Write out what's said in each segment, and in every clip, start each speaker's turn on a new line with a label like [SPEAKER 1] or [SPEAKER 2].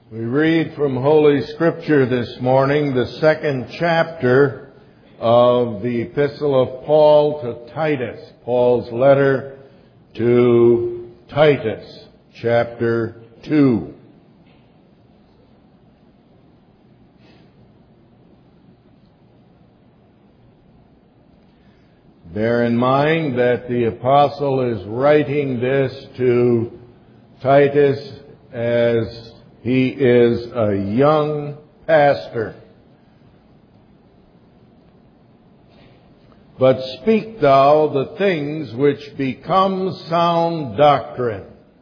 [SPEAKER 1] We read from Holy Scripture this morning, the second chapter of the Epistle of Paul to Titus, Paul's letter to Titus, chapter 2. Bear in mind that the apostle is writing this to Titus as he is a young pastor. But speak thou the things which become sound doctrine,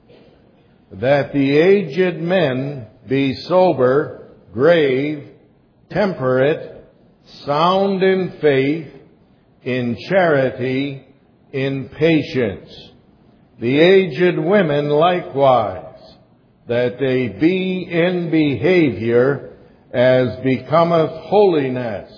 [SPEAKER 1] that the aged men be sober, grave, temperate, sound in faith, in charity, in patience. The aged women likewise, that they be in behavior as becometh holiness,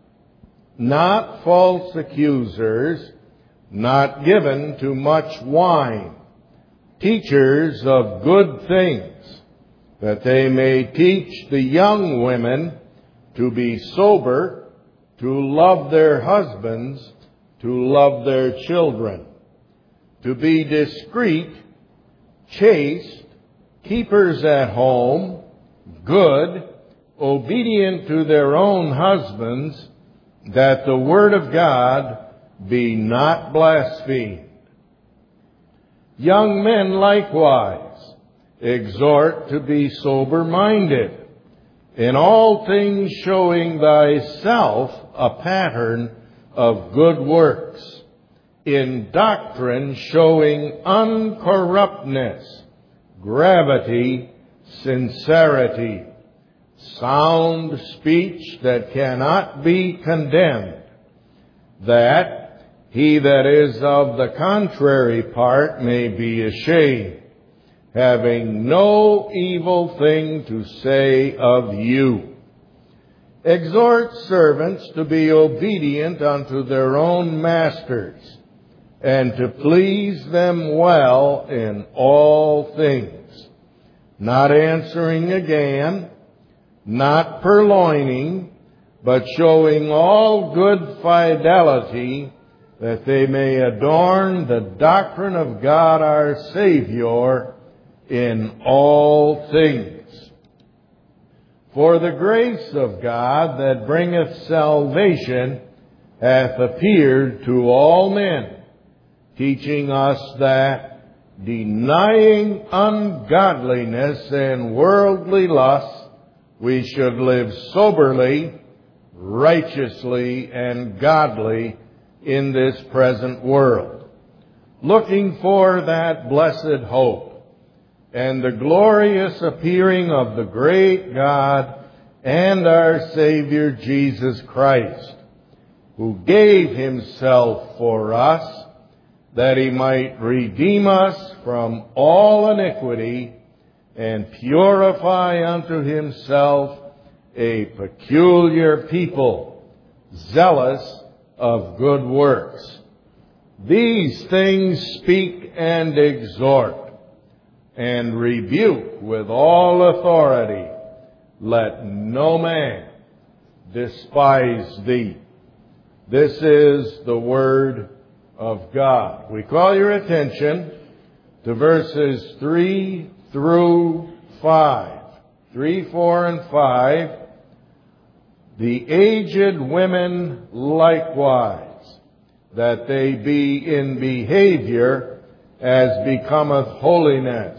[SPEAKER 1] not false accusers, not given to much wine, teachers of good things, that they may teach the young women to be sober, to love their husbands, to love their children, to be discreet, chaste, keepers at home, good, obedient to their own husbands, that the word of God be not blasphemed. Young men likewise exhort to be sober-minded, in all things showing thyself a pattern of good works, in doctrine showing uncorruptness, gravity, sincerity, sound speech that cannot be condemned, that he that is of the contrary part may be ashamed, having no evil thing to say of you. Exhort servants to be obedient unto their own masters, and to please them well in all things, not answering again, not purloining, but showing all good fidelity, that they may adorn the doctrine of God our Savior in all things. For the grace of God that bringeth salvation hath appeared to all men, teaching us that, denying ungodliness and worldly lust, we should live soberly, righteously, and godly in this present world, looking for that blessed hope and the glorious appearing of the great God and our Savior Jesus Christ, who gave himself for us, that he might redeem us from all iniquity and purify unto himself a peculiar people, zealous of good works. These things speak and exhort, and rebuke with all authority. Let no man despise thee. This is the word of God. We call your attention to verses 3 through 5. 3, 4, and 5. The aged women likewise, that they be in behavior as becometh holiness,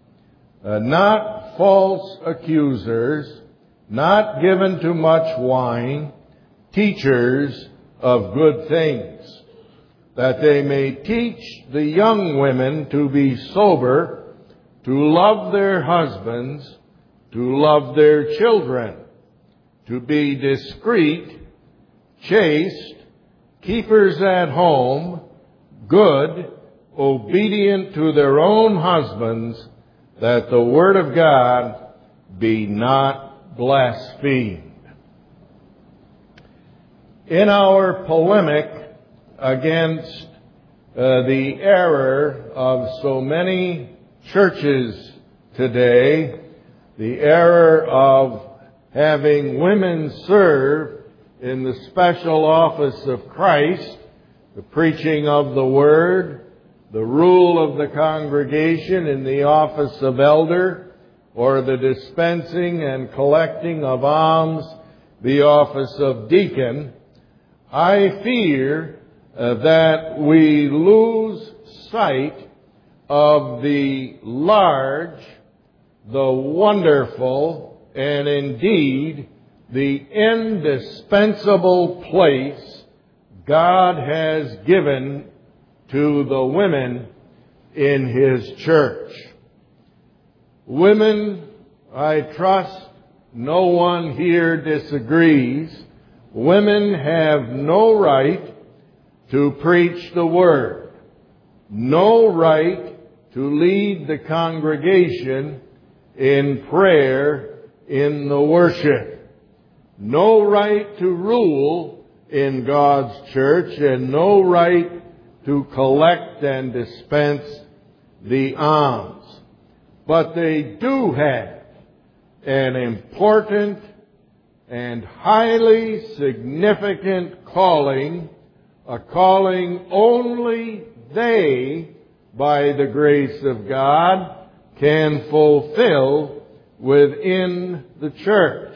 [SPEAKER 1] not false accusers, not given to much wine, teachers of good things, that they may teach the young women to be sober, to love their husbands, to love their children, to be discreet, chaste, keepers at home, good, obedient to their own husbands, that the word of God be not blasphemed. In our polemic against the error of so many churches today, the error of having women serve in the special office of Christ, the preaching of the Word, the rule of the congregation in the office of elder, or the dispensing and collecting of alms, the office of deacon, I fear that we lose sight of the large, the wonderful, and indeed the indispensable place God has given to the women in His church. Women, I trust no one here disagrees, women have no right to preach the Word, no right to lead the congregation in prayer in the worship, no right to rule in God's church, and no right to collect and dispense the alms. But they do have an important and highly significant calling, a calling only they, by the grace of God, can fulfill within the church.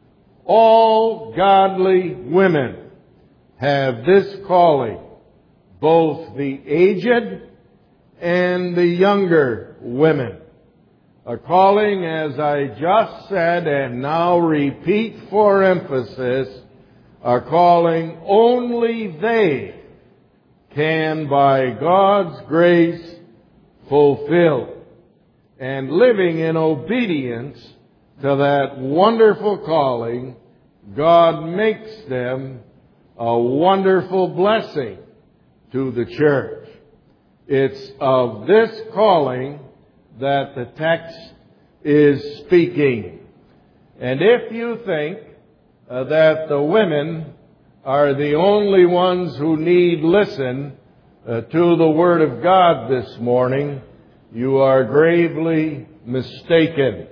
[SPEAKER 1] All godly women have this calling, both the aged and the younger women. A calling, as I just said and now repeat for emphasis, a calling only they can, by God's grace, fulfill. And living in obedience to that wonderful calling, God makes them a wonderful blessing to the church. It's of this calling that the text is speaking. And if you think that the women are the only ones who need listen to the Word of God this morning, you are gravely mistaken,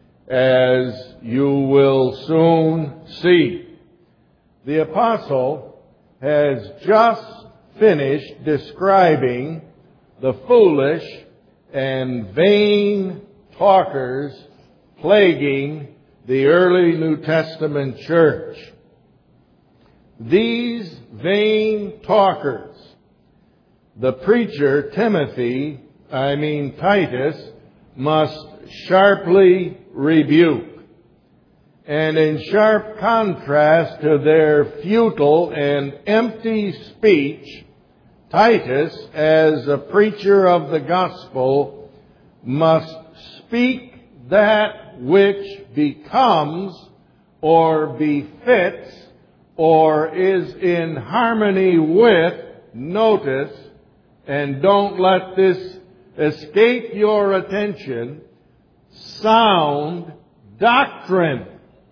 [SPEAKER 1] as you will soon see. The apostle has just finished describing the foolish and vain talkers plaguing the early New Testament church. These vain talkers, the preacher Titus, must sharply rebuke. And in sharp contrast to their futile and empty speech, Titus, as a preacher of the gospel, must speak that which becomes or befits or is in harmony with, notice, and don't let this escape your attention, sound doctrine.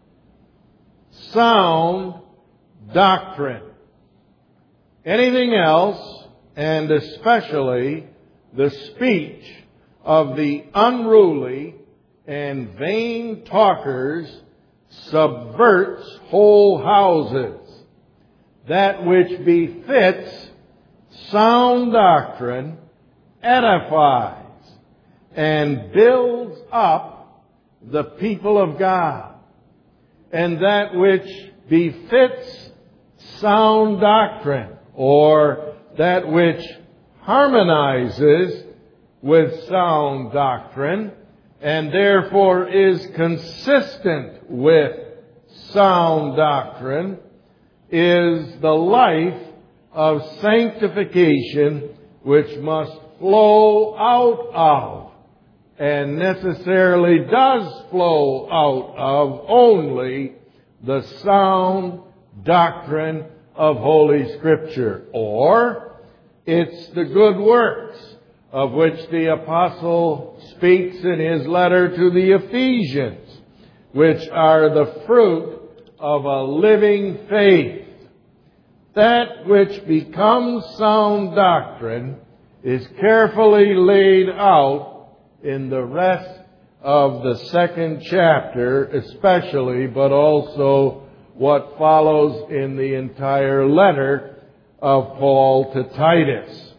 [SPEAKER 1] Sound doctrine. Anything else, and especially the speech of the unruly and vain talkers, subverts whole houses. That which befits sound doctrine edifies and builds up the people of God. And that which befits sound doctrine, or that which harmonizes with sound doctrine, and therefore is consistent with sound doctrine, is the life of sanctification which must flow out of, and necessarily does flow out of, only the sound doctrine of Holy Scripture. Or it's the good works of which the apostle speaks in his letter to the Ephesians, which are the fruit of a living faith. That which becomes sound doctrine is carefully laid out in the rest of the second chapter especially, but also what follows in the entire letter of Paul to Titus.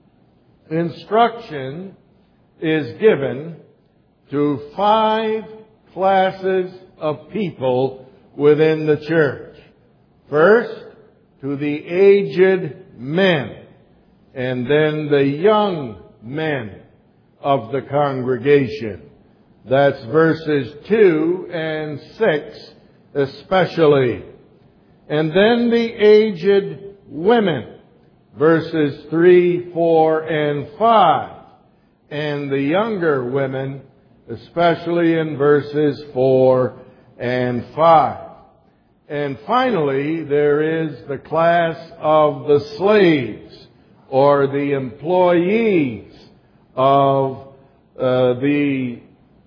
[SPEAKER 1] Instruction is given to 5 classes of people within the church. First, to the aged men, and then the young men of the congregation. That's verses 2 and 6 especially. And then the aged women, verses 3, 4, and 5. And the younger women, especially in verses 4 and 5. And finally, there is the class of the slaves, or the employees of the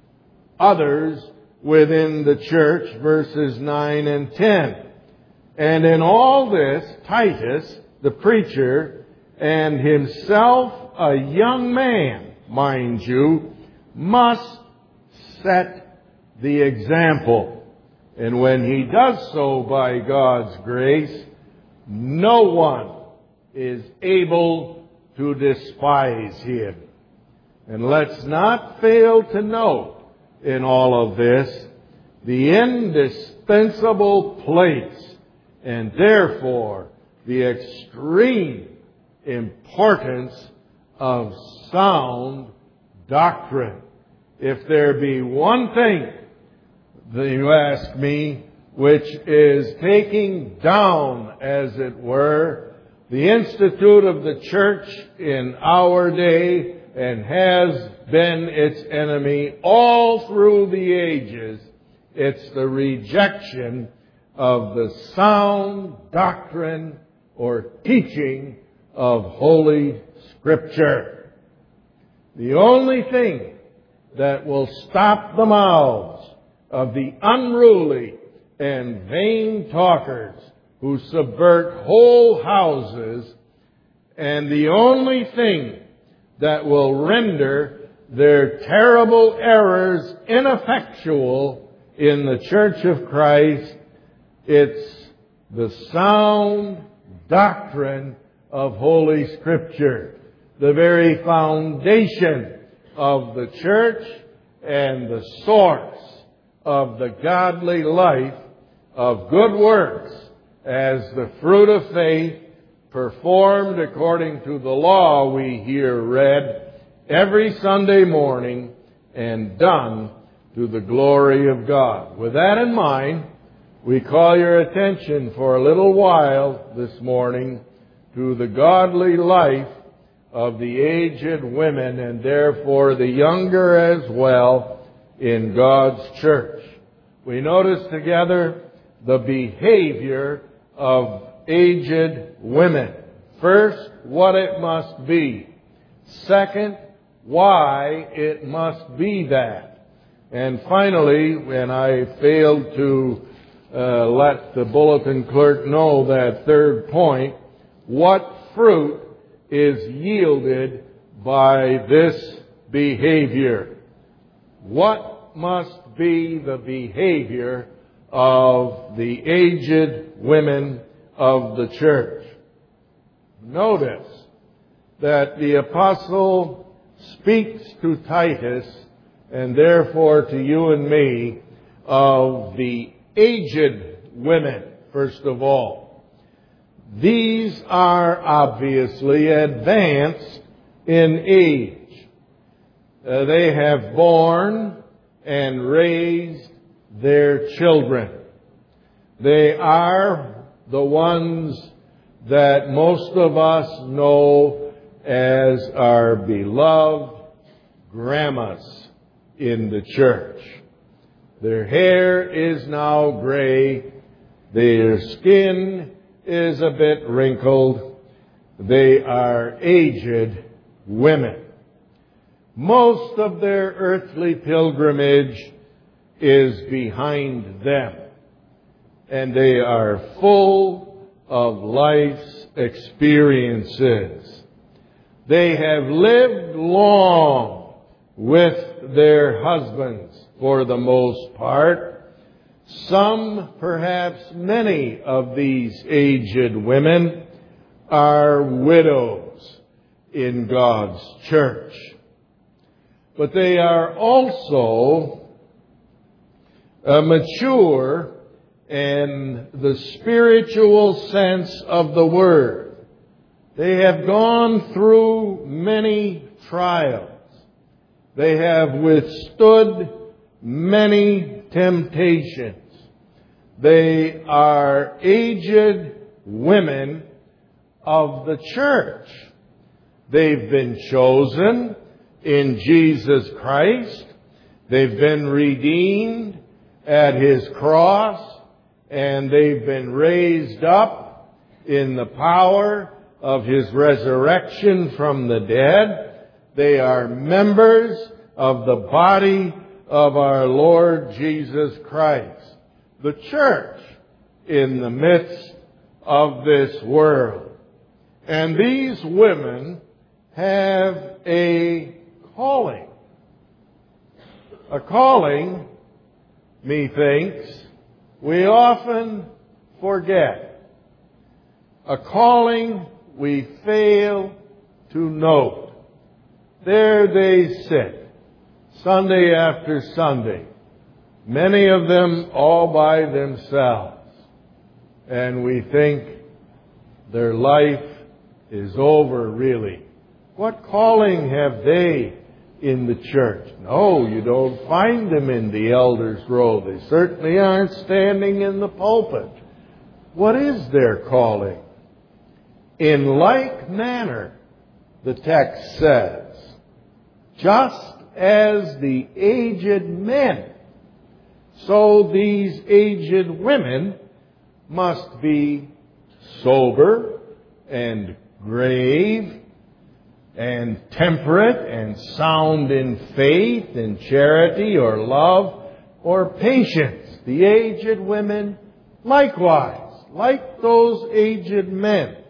[SPEAKER 1] others within the church, verses 9 and 10. And in all this, Titus, the preacher, and himself a young man, mind you, must set the example. And when he does so by God's grace, no one is able to despise him. And let's not fail to note in all of this the indispensable place and therefore the extreme importance of sound doctrine. If there be one thing that you ask me, which is taking down, as it were, the institute of the church in our day and has been its enemy all through the ages, it's the rejection of the sound doctrine or teaching of Holy Scripture. The only thing that will stop the mouths of the unruly and vain talkers who subvert whole houses, and the only thing that will render their terrible errors ineffectual in the Church of Christ, it's the sound doctrine of Holy Scripture, the very foundation of the church and the source of the godly life of good works as the fruit of faith performed according to the law we hear read every Sunday morning and done to the glory of God. With that in mind, we call your attention for a little while this morning to the godly life of the aged women and therefore the younger as well in God's church. We notice together the behavior of aged women. First, what it must be. Second, why it must be that. And finally, when I failed to let the bulletin clerk know that third point, what fruit is yielded by this behavior? What must be the behavior of the aged women of the church? Notice that the apostle speaks to Titus, and therefore to you and me, of the aged women, first of all. These are obviously advanced in age. They have borne and raised their children. They are the ones that most of us know as our beloved grandmas in the church. Their hair is now gray. Their skin is a bit wrinkled. They are aged women. Most of their earthly pilgrimage is behind them, and they are full of life's experiences. They have lived long with their husbands for the most part. Some, perhaps many of these aged women are widows in God's church. But they are also mature in the spiritual sense of the word. They have gone through many trials. They have withstood many temptations. They are aged women of the church. They've been chosen in Jesus Christ. They've been redeemed at His cross. And they've been raised up in the power of His resurrection from the dead. They are members of the body of our Lord Jesus Christ, the church in the midst of this world. And these women have a calling. A calling, methinks, we often forget. A calling we fail to note. There they sit, Sunday after Sunday, many of them all by themselves. And we think their life is over, really. What calling have they in the church? No, you don't find them in the elder's row. They certainly aren't standing in the pulpit. What is their calling? In like manner, the text says, just as the aged men, so these aged women must be sober and grave and temperate and sound in faith and charity or love or patience. The aged women likewise, like those aged men,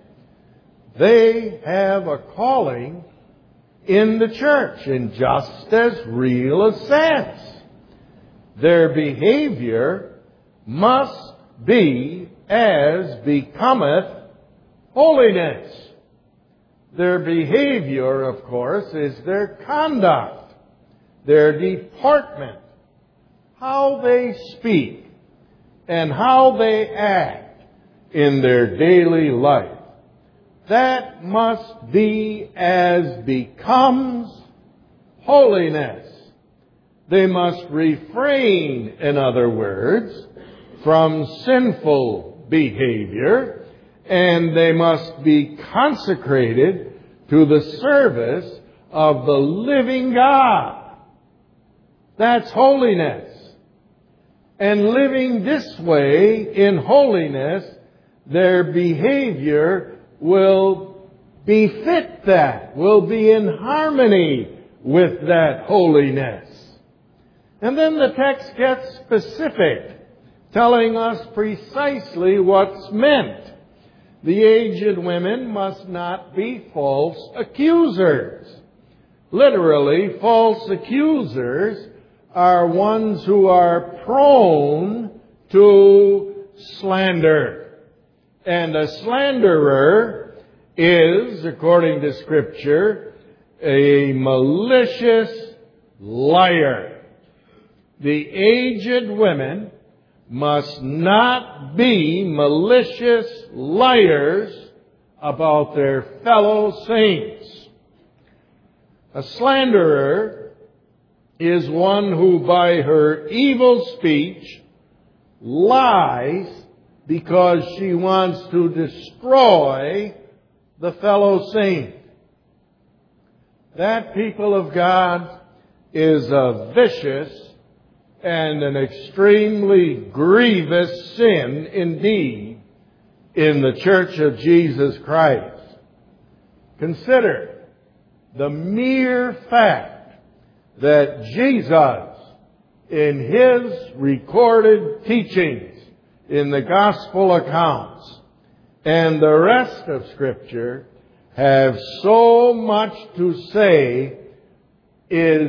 [SPEAKER 1] they have a calling in the church in just as real a sense. Their behavior must be as becometh holiness. Their behavior, of course, is their conduct, their deportment, how they speak, and how they act in their daily life. That must be as becomes holiness. They must refrain, in other words, from sinful behavior, and they must be consecrated to the service of the living God. That's holiness. And living this way in holiness, their behavior will befit that, will be in harmony with that holiness. And then the text gets specific, telling us precisely what's meant. The aged women must not be false accusers. Literally, false accusers are ones who are prone to slander. And a slanderer is, according to Scripture, a malicious liar. The aged women must not be malicious liars about their fellow saints. A slanderer is one who by her evil speech lies because she wants to destroy the fellow saint. That, people of God, is a vicious and an extremely grievous sin indeed in the Church of Jesus Christ. Consider the mere fact that Jesus, in His recorded teachings in the Gospel accounts and the rest of Scripture, have so much to say is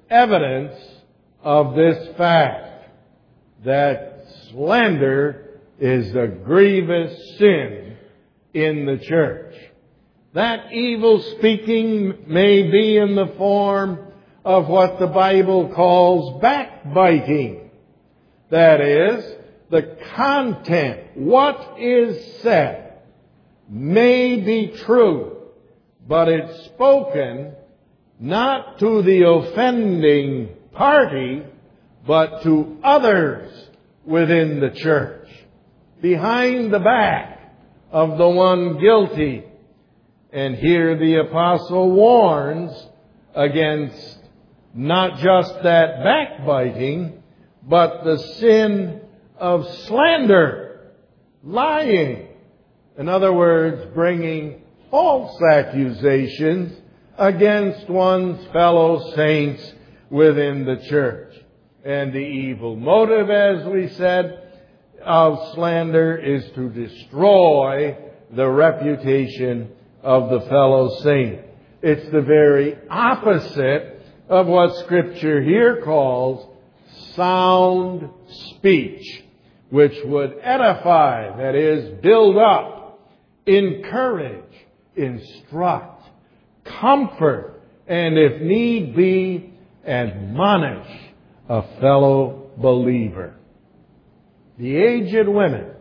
[SPEAKER 1] evidence of this fact, that slander is a grievous sin in the church. That evil speaking may be in the form of what the Bible calls backbiting. That is, the content, what is said, may be true, but it's spoken not to the offending party, but to others within the church, behind the back of the one guilty. And here the apostle warns against not just that backbiting, but the sin of slander, lying. In other words, bringing false accusations against one's fellow saints within the church. And the evil motive, as we said, of slander is to destroy the reputation of the fellow saint. It's the very opposite of what Scripture here calls sound speech, which would edify, that is, build up, encourage, instruct, comfort, and if need be, admonish a fellow believer. The aged women,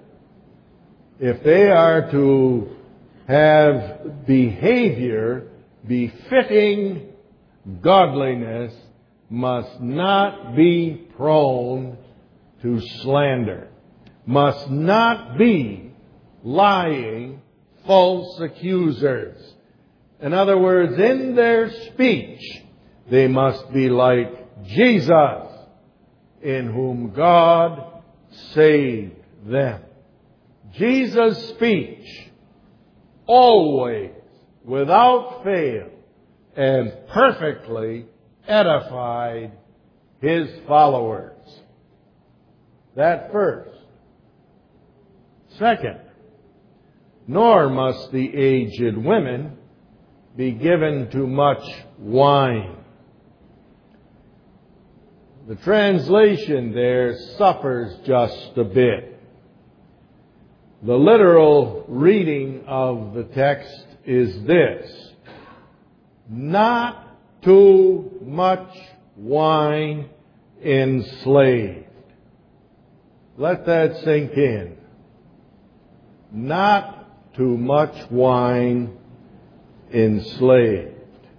[SPEAKER 1] if they are to have behavior befitting godliness, must not be prone to slander, must not be lying, false accusers. In other words, in their speech, they must be like Jesus, in whom God saved them. Jesus' speech, always, without fail, and perfectly edified His followers. That first. Second, nor must the aged women be given to much wine. The translation there suffers just a bit. The literal reading of the text is this: not too much wine enslaved. Let that sink in. Not too much wine enslaved.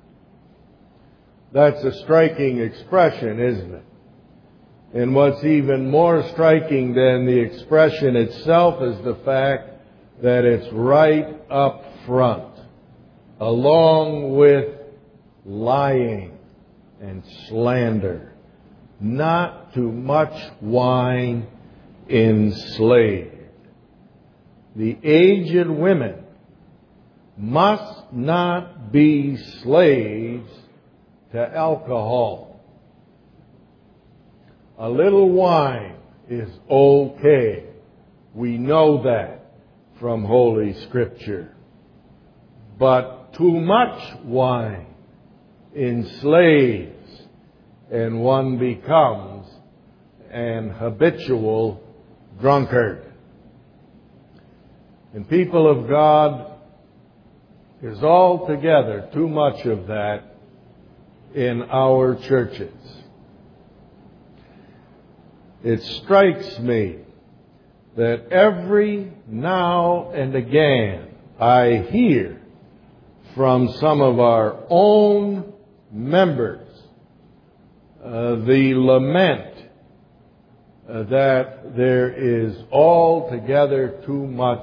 [SPEAKER 1] That's a striking expression, isn't it? And what's even more striking than the expression itself is the fact that it's right up front, along with lying and slander. Not too much wine enslaved. The aged women must not be slaves to alcohol. A little wine is okay. We know that from Holy Scripture. But too much wine enslaves, and one becomes an habitual drunkard. And people of God, there's altogether too much of that in our churches. It strikes me that every now and again I hear from some of our own members the lament that there is altogether too much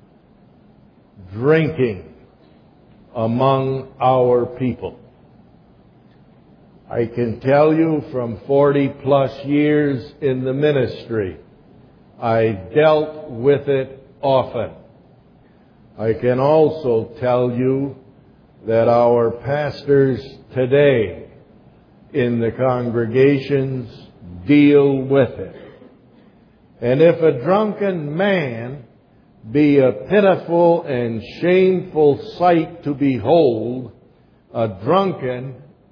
[SPEAKER 1] drinking among our people. I can tell you from 40 plus years in the ministry, I dealt with it often. I can also tell you that our pastors today in the congregations deal with it. And if a drunken man be a pitiful and shameful sight to behold, a drunkard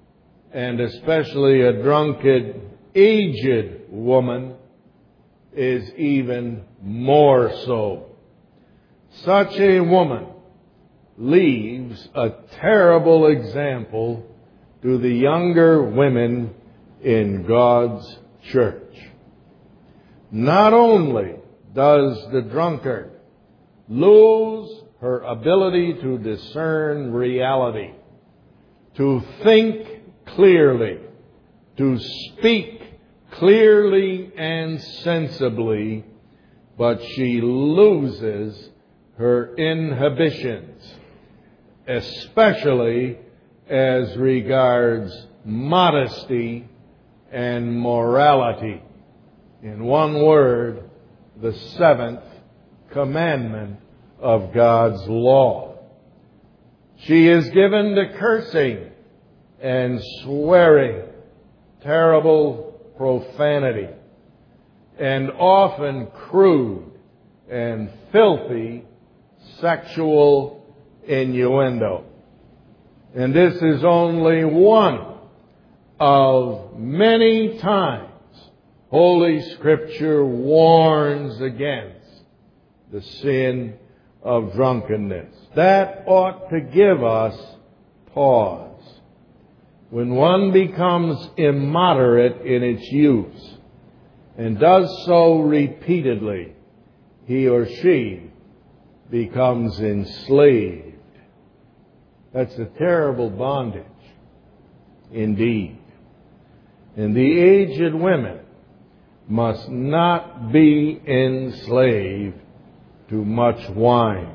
[SPEAKER 1] and especially a drunken, aged woman, is even more so. Such a woman leaves a terrible example to the younger women in God's church. Not only does the drunkard lose her ability to discern reality, to think clearly, to speak clearly and sensibly, but she loses her inhibitions, especially as regards modesty and morality. In one word, the seventh commandment of God's law. She is given to cursing and swearing, terrible profanity, and often crude and filthy sexual innuendo. And this is only one of many times Holy Scripture warns against the sin of drunkenness. That ought to give us pause. When one becomes immoderate in its use and does so repeatedly, he or she becomes enslaved. That's a terrible bondage indeed. And the aged women must not be enslaved to much wine.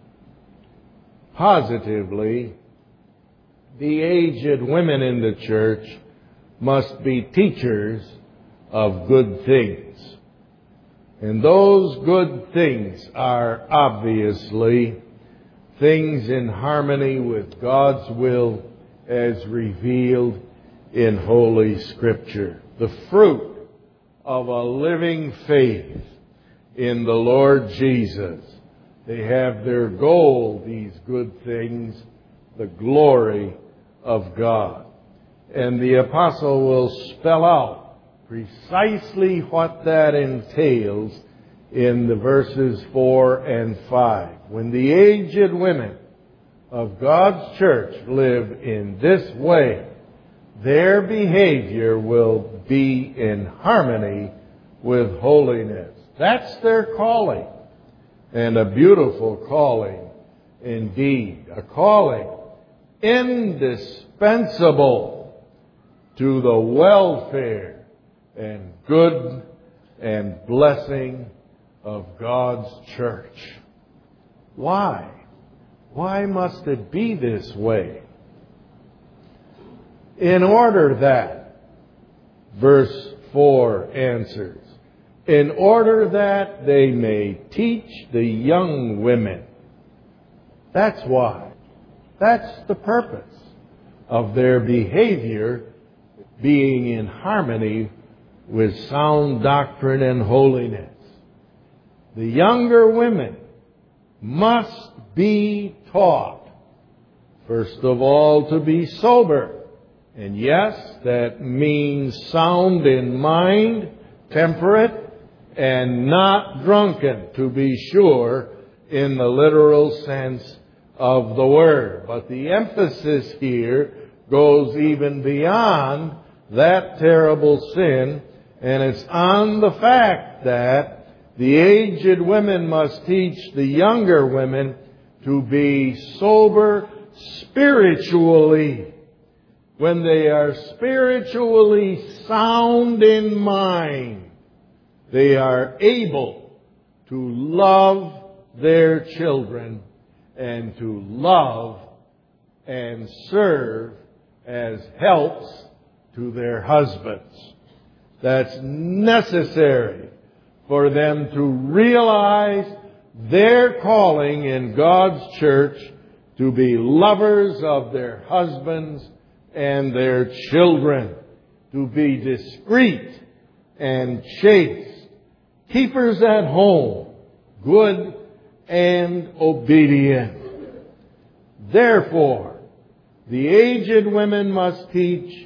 [SPEAKER 1] Positively, the aged women in the church must be teachers of good things. And those good things are obviously things in harmony with God's will as revealed in Holy Scripture. The fruit of a living faith in the Lord Jesus. They have their goal, these good things, the glory of God. And the apostle will spell out precisely what that entails in the verses 4 and 5. When the aged women of God's church live in this way, their behavior will be in harmony with holiness. That's their calling. And a beautiful calling indeed. A calling indispensable to the welfare and good and blessing of God's church. Why? Why must it be this way? In order that, verse 4 answers, in order that they may teach the young women. That's why. That's the purpose of their behavior being in harmony with sound doctrine and holiness. The younger women must be taught, first of all, to be sober. And yes, that means sound in mind, temperate, and not drunken, to be sure, in the literal sense of the word. But the emphasis here goes even beyond that terrible sin, and it's on the fact that the aged women must teach the younger women to be sober spiritually. When they are spiritually sound in mind, they are able to love their children and to love and serve as helps to their husbands. That's necessary for them to realize their calling in God's church to be lovers of their husbands and their children, to be discreet and chaste, keepers at home, good and obedient. Therefore, the aged women must teach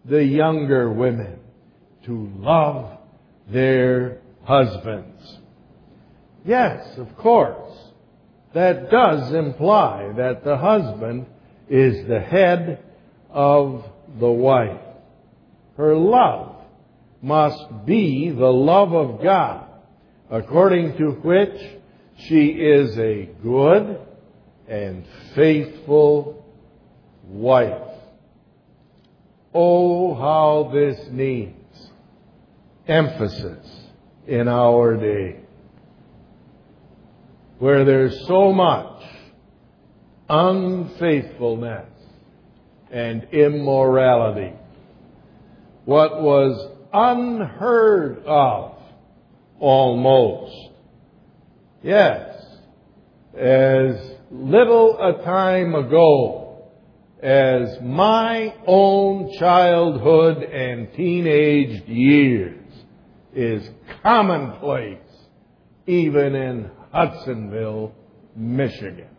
[SPEAKER 1] the younger women to love their husbands. Yes, of course, that does imply that the husband is the head of the wife. Her love must be the love of God, according to which she is a good and faithful wife. Oh, how this needs emphasis in our day, where there's so much unfaithfulness and immorality. What was unheard of almost. Yes, as little a time ago as my own childhood and teenage years is commonplace even in Hudsonville, Michigan.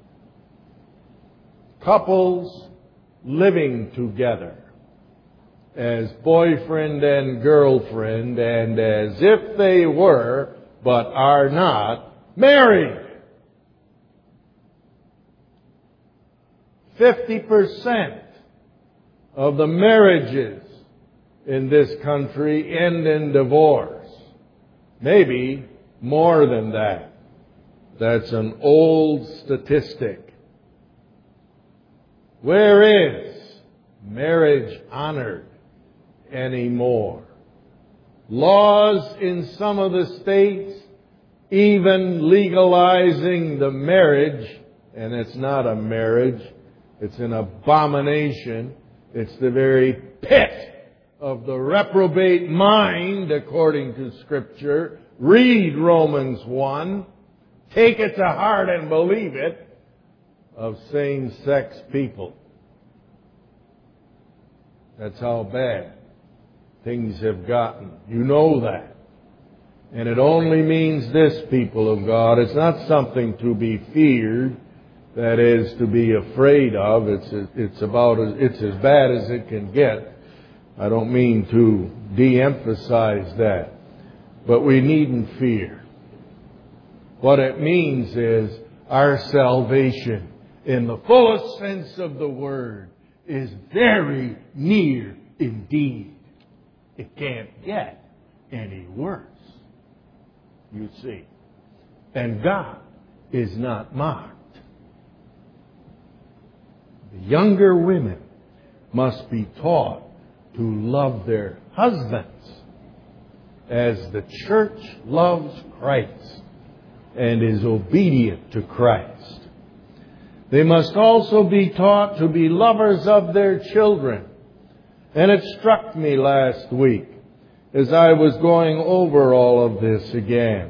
[SPEAKER 1] Couples living together as boyfriend and girlfriend, and as if they were, but are not, married. 50% of the marriages in this country end in divorce. Maybe more than that. That's an old statistic. Where is marriage honored anymore? Laws in some of the states even legalizing the marriage, and it's not a marriage, it's an abomination. It's the very pit of the reprobate mind, according to Scripture. Read Romans 1. Take it to heart and believe it, of same-sex people. That's how bad things have gotten. You know that. And it only means this, people of God. It's not something to be feared, that is, to be afraid of. It's as bad as it can get. I don't mean to de-emphasize that. But we needn't fear. What it means is our salvation, in the fullest sense of the word, is very near indeed. It can't get any worse, you see. And God is not mocked. The younger women must be taught to love their husbands as the church loves Christ and is obedient to Christ. They must also be taught to be lovers of their children. And it struck me last week, as I was going over all of this again,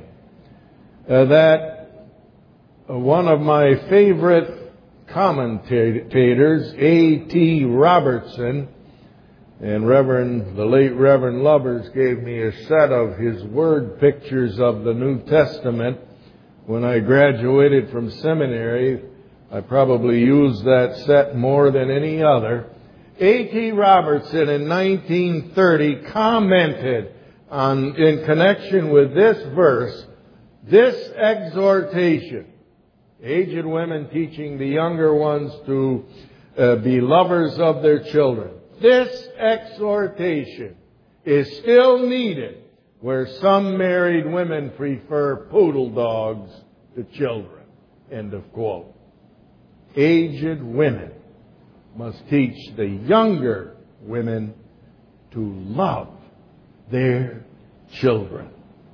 [SPEAKER 1] that one of my favorite commentators, A.T. Robertson, and the late Reverend Lubbers gave me a set of his word pictures of the New Testament. When I graduated from seminary, I probably used that set more than any other. A.T. Robertson in 1930 commented in connection with this verse, this exhortation, aged women teaching the younger ones to be lovers of their children. This exhortation is still needed where some married women prefer poodle dogs to children. End of quote. Aged women must teach the younger women to love their children.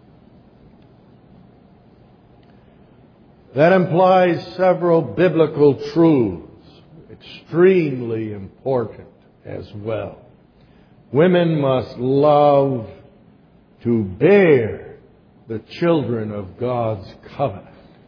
[SPEAKER 1] That implies several biblical truths, extremely important as well. Women must love to bear the children of God's covenant.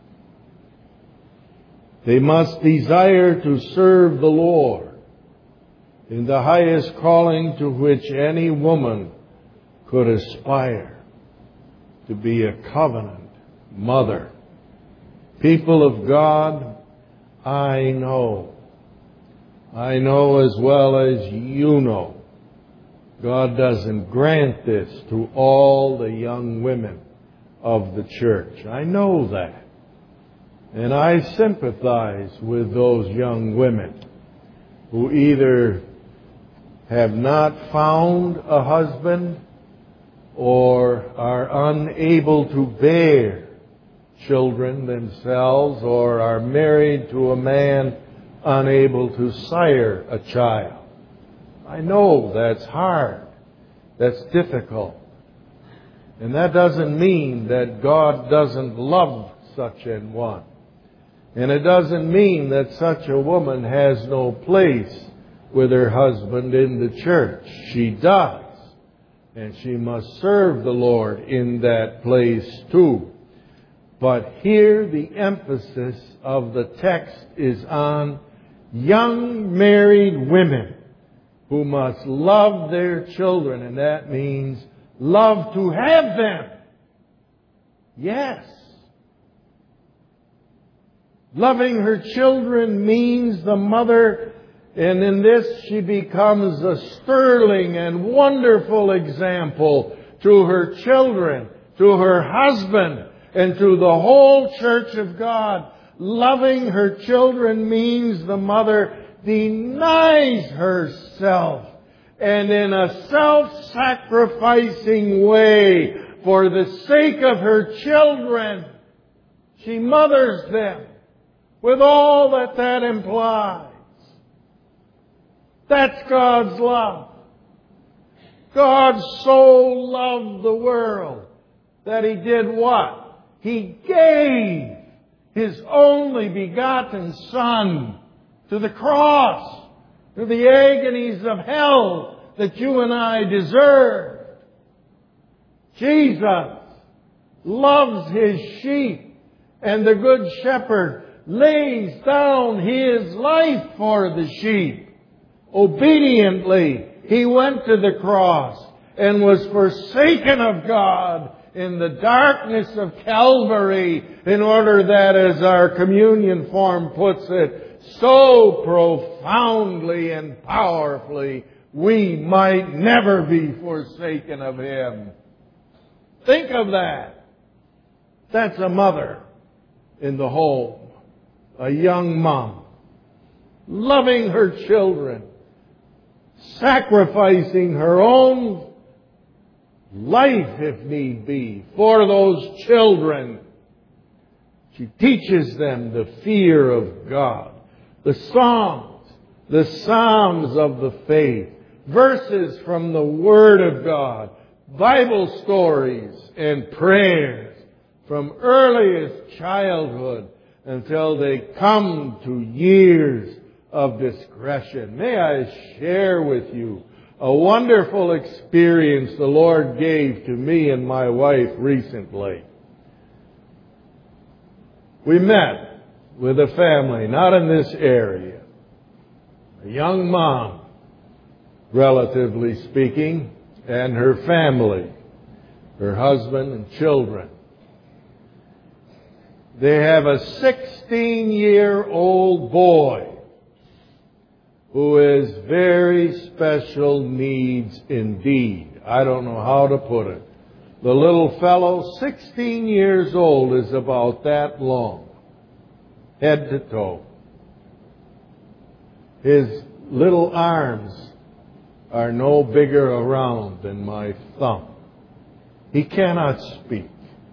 [SPEAKER 1] They must desire to serve the Lord in the highest calling to which any woman could aspire, to be a covenant mother. People of God, I know as well as you know, God doesn't grant this to all the young women of the church. I know that. And I sympathize with those young women who either have not found a husband or are unable to bear children themselves, or are married to a man unable to sire a child. I know that's hard. That's difficult. And that doesn't mean that God doesn't love such an one. And it doesn't mean that such a woman has no place with her husband in the church. She does. And she must serve the Lord in that place too. But here the emphasis of the text is on young married women who must love their children, and that means love to have them. Yes. Loving her children means the mother, and in this she becomes a sterling and wonderful example to her children, to her husband, and to the whole church of God. Loving her children means the mother denies herself, and in a self-sacrificing way, for the sake of her children, she mothers them with all that that implies. That's God's love. God so loved the world that He did what? He gave His only begotten Son to the cross, to the agonies of hell that you and I deserve. Jesus loves His sheep, and the Good Shepherd lays down His life for the sheep. Obediently, He went to the cross and was forsaken of God in the darkness of Calvary, in order that, as our communion form puts it, so profoundly and powerfully, we might never be forsaken of Him. Think of that. That's a mother in the home, a young mom, loving her children, sacrificing her own life, if need be, for those children. She teaches them the fear of God. The Psalms of the faith, verses from the Word of God, Bible stories and prayers from earliest childhood until they come to years of discretion. May I share with you a wonderful experience the Lord gave to me and my wife recently. We met with a family, not in this area. A young mom, relatively speaking, and her family, her husband and children. They have a 16-year-old boy who is very special needs indeed. I don't know how to put it. The little fellow, 16 years old, is about that long, head to toe. His little arms are no bigger around than my thumb. He cannot speak.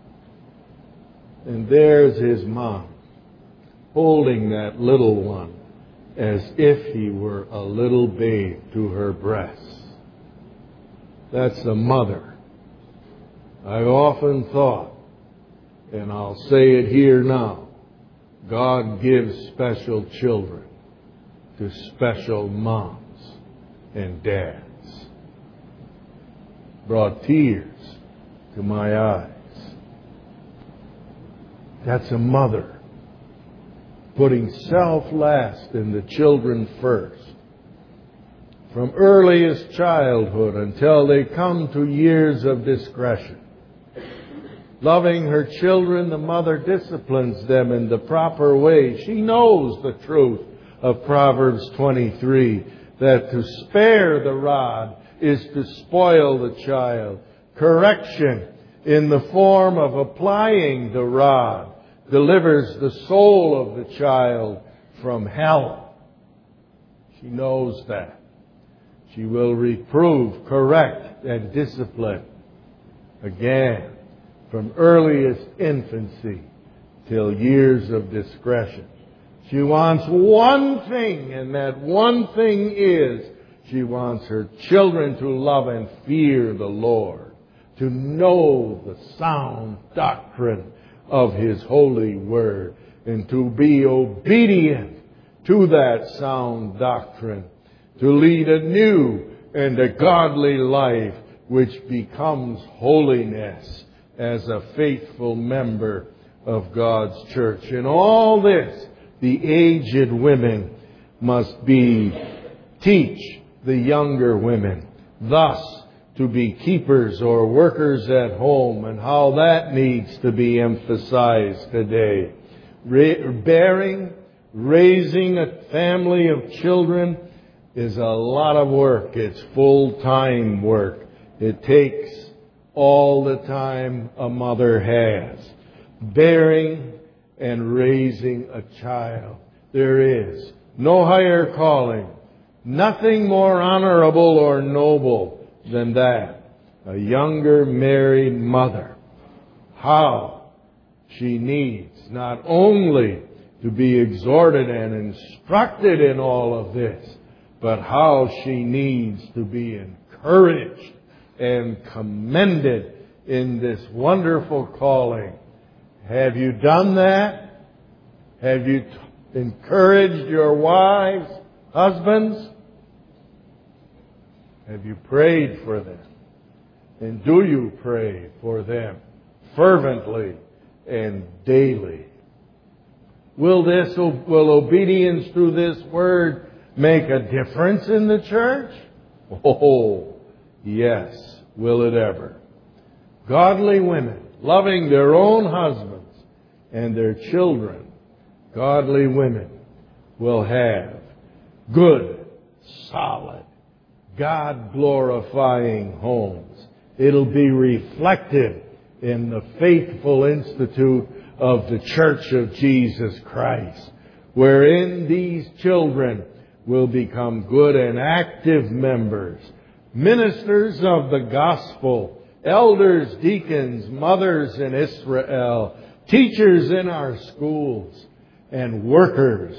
[SPEAKER 1] And there's his mom, holding that little one as if he were a little babe to her breasts. That's the mother. I've often thought, and I'll say it here now, God gives special children to special moms and dads. Brought tears to my eyes. That's a mother putting self last and the children first. From earliest childhood until they come to years of discretion. Loving her children, the mother disciplines them in the proper way. She knows the truth of Proverbs 23, that to spare the rod is to spoil the child. Correction in the form of applying the rod delivers the soul of the child from hell. She knows that. She will reprove, correct, and discipline. Again, from earliest infancy till years of discretion. She wants one thing, and that one thing is she wants her children to love and fear the Lord, to know the sound doctrine of His holy word, and to be obedient to that sound doctrine, to lead a new and a godly life which becomes holiness as a faithful member of God's church. In all this, the aged women must teach the younger women, thus to be keepers or workers at home, and how that needs to be emphasized today. Raising a family of children is a lot of work. It's full-time work. It takes all the time a mother has. Bearing and raising a child. There is no higher calling, nothing more honorable or noble than that. A younger married mother. How she needs not only to be exhorted and instructed in all of this, but how she needs to be encouraged and commended in this wonderful calling. Have you done that? Have you encouraged your wives, husbands? Have you prayed for them? And do you pray for them fervently and daily? Will obedience to this word make a difference in the church? Oh, yes. Will it ever? Godly women, loving their own husbands and their children, godly women will have good, solid, God-glorifying homes. It'll be reflected in the faithful institute of the Church of Jesus Christ, wherein these children will become good and active members, ministers of the gospel, elders, deacons, mothers in Israel, teachers in our schools, and workers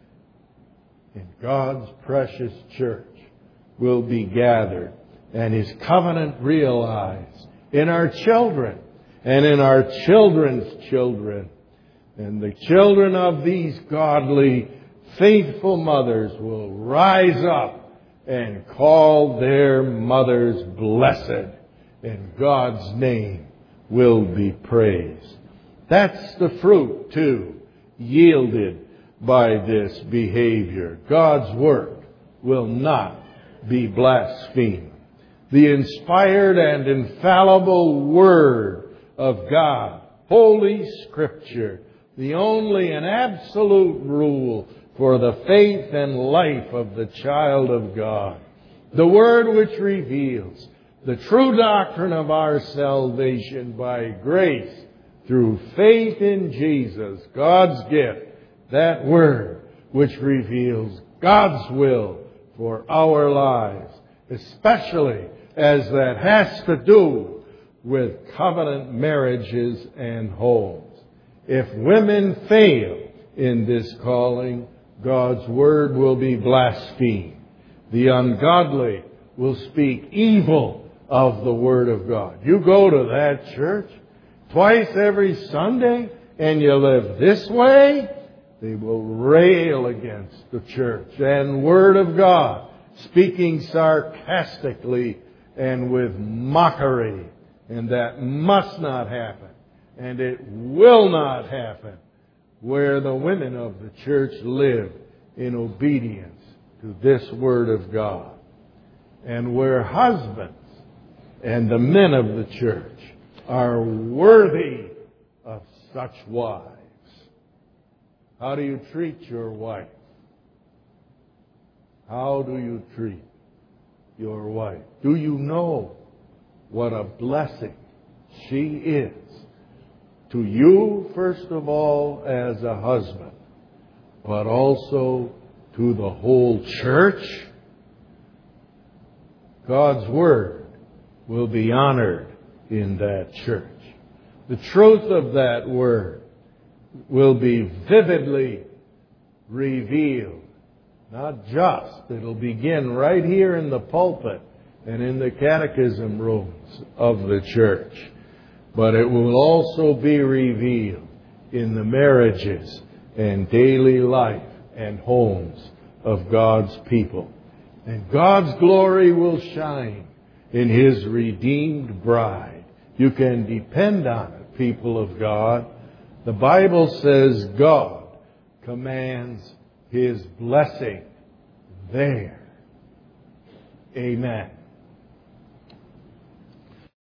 [SPEAKER 1] in God's precious church will be gathered, and His covenant realized in our children and in our children's children. And the children of these godly, faithful mothers will rise up and call their mothers blessed, and God's name will be praised. That's the fruit, too, yielded by this behavior. God's word will not be blasphemed. The inspired and infallible Word of God, Holy Scripture, the only and absolute rule for the faith and life of the child of God. The Word which reveals the true doctrine of our salvation by grace through faith in Jesus, God's gift. That Word which reveals God's will for our lives, especially as that has to do with covenant marriages and homes. If women fail in this calling, God's word will be blasphemed. The ungodly will speak evil of the Word of God. You go to that church twice every Sunday and you live this way, they will rail against the church and Word of God, speaking sarcastically and with mockery. And that must not happen. And it will not happen where the women of the church live in obedience to this Word of God. And where husbands and the men of the church are worthy of such wives. How do you treat your wife? How do you treat your wife? Do you know what a blessing she is to you, first of all, as a husband, but also to the whole church? God's Word will be honored in that church. The truth of that Word will be vividly revealed. Not just. It'll begin right here in the pulpit and in the catechism rooms of the church. But it will also be revealed in the marriages and daily life and homes of God's people. And God's glory will shine in His redeemed bride. You can depend on it, people of God. The Bible says God commands His blessing there. Amen.